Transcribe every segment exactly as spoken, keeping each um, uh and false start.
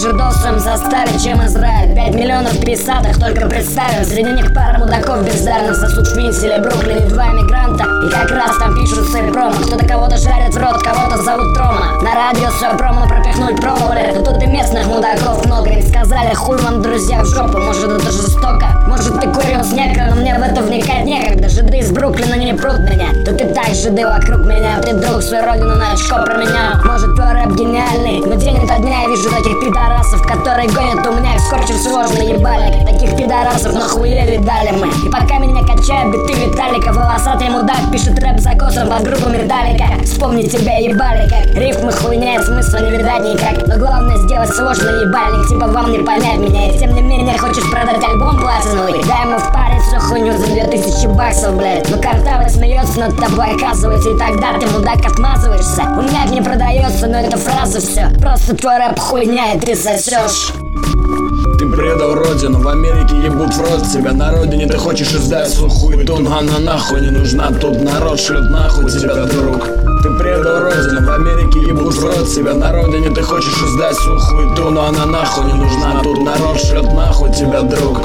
жидов в своем составе, чем Израиль. Пять миллионов писатых, только представим. Среди них пара мудаков бездарных сосут в Винселе, Бруклине, два мигранта. И как раз там пишут свои промо. Кто-то кого-то жарит в рот, кого-то зовут Трома. На радио свое промо пропихнуть пробовали, но тут и местных мудаков много. Им сказали, хуй вам, друзья, в жопу. Может, это жестоко, может, ты курил с некого, но мне в это вникать некогда. Жиды из Бруклина не прут меня, тут и так жиды вокруг меня. Ты, друг, свою родину на очко променял. Может, твой рэп гениальный, но день ото дня я вижу таких пидорасов, которые гонят у меня, скорчив сложный ебальник. Таких пидорасов нахуя видали мы. И пока меня качают биты Виталика, волосатый мудак пишет рэп закосом под группу Металлика. Вспомни тебя ебали, как рифмы хуйня и смысла не видать никак. Но главное сделать сложный ебальник, типа вам не понять меня. И тем не менее хочешь продать альбом платиновый, дай ему впарить всю хуйню за две тысячи баксов, блядь. Но картавый смеется над тобой, оказывается, и тогда ты, мудак, отмазываешься. У меня не продается, но это фраза все. Просто твой рэп хуйня, и ты сосешь. Ты предал родину, в Америке ебут в рот тебя. На родине ты хочешь издать свою хуету, но она нахуй не нужна. Тут народ шлет нахуй тебя, друг. Ты предал родину, в Америке ебут в рот тебя. На родине ты хочешь издать свою хуету, но она нахуй не нужна. Тут народ шлет нахуй тебя, друг.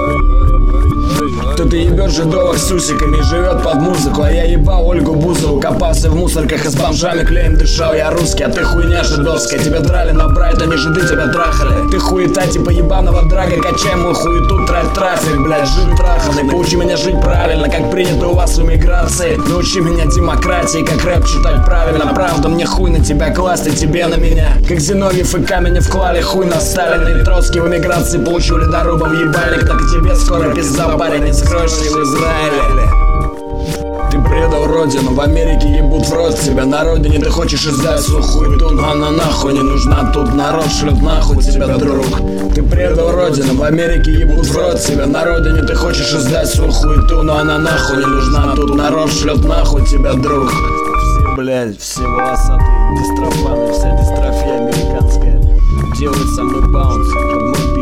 Кто-то ебет жидовок с усиками и живет под музыку, а я ебал Ольгу Бузову, копался в мусорках и с бомжами клеем дышал. Я русский, а ты хуйня жидовская. Тебя драли на Брайтоне, жиды тебя трахали. Ты хуета типа ебаного драга, качай мой хуету, трать трафик, блядь, жид траханный. Поучи меня жить правильно, как принято у вас в эмиграции. Научи меня демократии, как рэп читать правильно. Правда, мне хуй на тебя класть, и тебе на меня. Как Зиновьев и Каменев клали хуй на Сталина. И Троцкий в эмиграции получил ледорубом ебальник. Так и тебе скоро пизда, парень, не скроешься в Израиле. Ты предал родину, в Америке ебут в рот тебя. На родине ты хочешь издать свою хуету, но она нахуй не нужна. Тут народ шлет нахуй тебя, друг. Ты предал родину, в Америке ебут в рот тебя. На родине ты хочешь издать свою хуету, но она нахуй не нужна. Тут народ шлет нахуй тебя, друг. Все, блядь, все волосатые дистрофаны, вся дистрофия американская делает со мной баунс.